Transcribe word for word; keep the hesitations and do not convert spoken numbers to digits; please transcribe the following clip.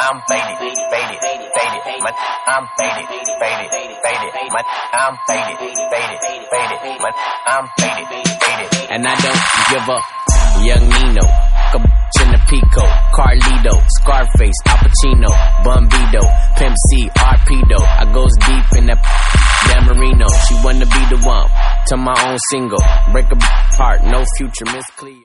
I'm faded, faded, faded. My, I'm faded, faded, faded. My, I'm faded, faded, faded. My, I'm faded, faded. And I don't give up. Young Nino, a bitch in the Pico, Carlito, Scarface, Al Pacino, Bumbido, Pimp C, Arpedo. I goes deep in that Dan Marino. She wanna be the one to my own single. Break a heart, no future, Miss Cleo.